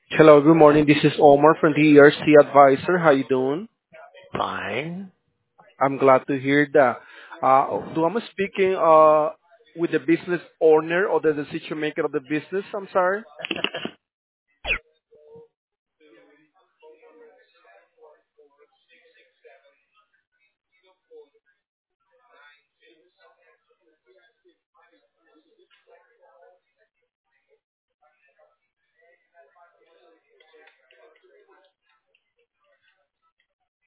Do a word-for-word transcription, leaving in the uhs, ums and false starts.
Hello, good morning. This is Omar from the E R C Advisor. How you doing? Fine. I'm glad to hear that. Uh, do I'm speaking uh, with the business owner or the decision maker of the business? I'm sorry.